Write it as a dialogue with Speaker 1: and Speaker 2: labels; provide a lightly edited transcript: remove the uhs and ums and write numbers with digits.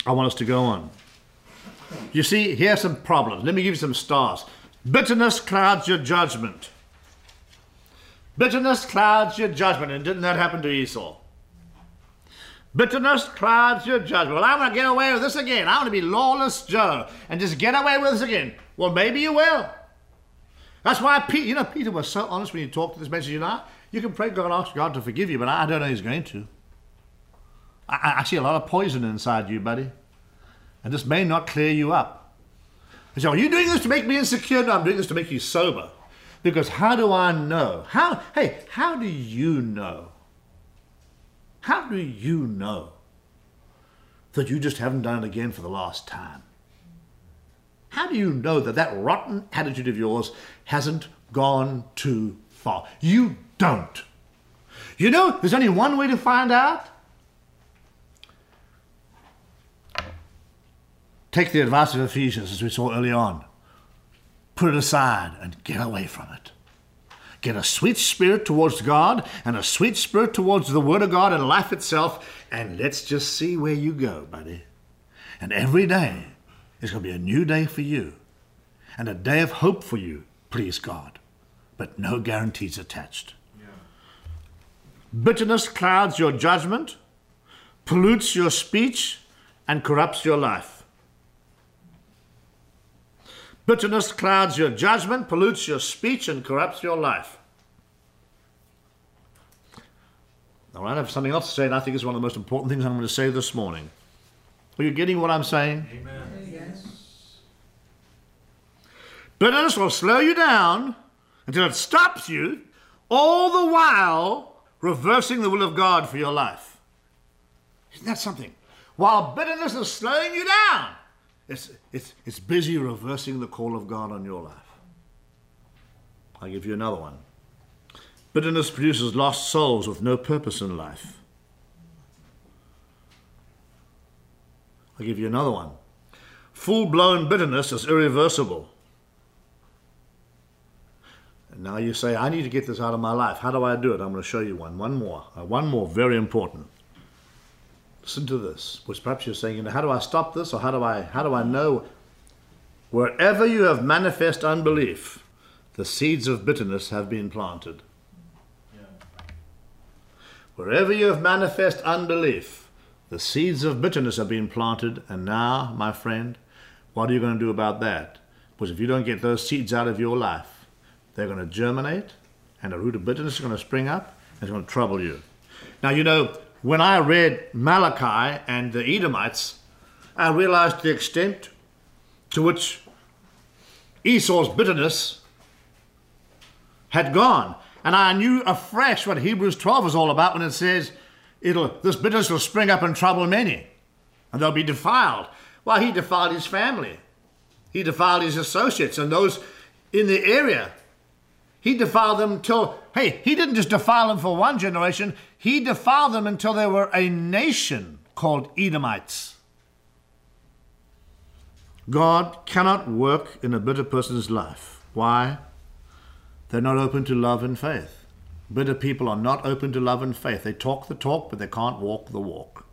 Speaker 1: I want us to go on. You see, here's some problems. Let me give you some stars. Bitterness clouds your judgment. Bitterness clouds your judgment. And didn't that happen to Esau? Bitterness clouds your judgment. Well, I want to get away with this again. I want to be lawless Joe and just get away with this again. Well, maybe you will. That's why Peter was so honest when he talked to this message. You can pray God, ask God to forgive you, but I don't know he's going to. I see a lot of poison inside you, buddy. And this may not clear you up. And so, are you doing this to make me insecure? No, I'm doing this to make you sober. Because how do I know? How do you know? How do you know that you just haven't done it again for the last time? How do you know that that rotten attitude of yours hasn't gone too far? You don't. You know, there's only one way to find out. Take the advice of Ephesians, as we saw early on. Put it aside and get away from it. Get a sweet spirit towards God and a sweet spirit towards the Word of God and life itself, and let's just see where you go, buddy. And every day is going to be a new day for you and a day of hope for you, please God, but no guarantees attached. Yeah. Bitterness clouds your judgment, pollutes your speech, and corrupts your life. Bitterness clouds your judgment, pollutes your speech, and corrupts your life. All right, I have something else to say, and I think it's one of the most important things I'm going to say this morning. Are you getting what I'm saying?
Speaker 2: Amen. Yes.
Speaker 1: Bitterness will slow you down until it stops you, all the while reversing the will of God for your life. Isn't that something? While bitterness is slowing you down, it's busy reversing the call of God on your life. I'll give you another one. Bitterness produces lost souls with no purpose in life. I'll give you another one. Full-blown bitterness is irreversible. And now you say, I need to get this out of my life. How do I do it? I'm going to show you one. One more, very important. Listen to this, which perhaps you're saying, how do I stop this, or how do I know? Wherever you have manifest unbelief, the seeds of bitterness have been planted. Yeah. Wherever you have manifest unbelief, the seeds of bitterness have been planted, and now, my friend, what are you going to do about that? Because if you don't get those seeds out of your life, they're going to germinate, and a root of bitterness is going to spring up, and it's going to trouble you. Now, you know, when I read Malachi and the Edomites, I realized the extent to which Esau's bitterness had gone. And I knew afresh what Hebrews 12 was all about when it says, this bitterness will spring up and trouble many, and they'll be defiled. Well, he defiled his family. He defiled his associates and those in the area. He defiled them till, he didn't just defile them for one generation. He defiled them until they were a nation called Edomites. God cannot work in a bitter person's life. Why? They're not open to love and faith. Bitter people are not open to love and faith. They talk the talk, but they can't walk the walk.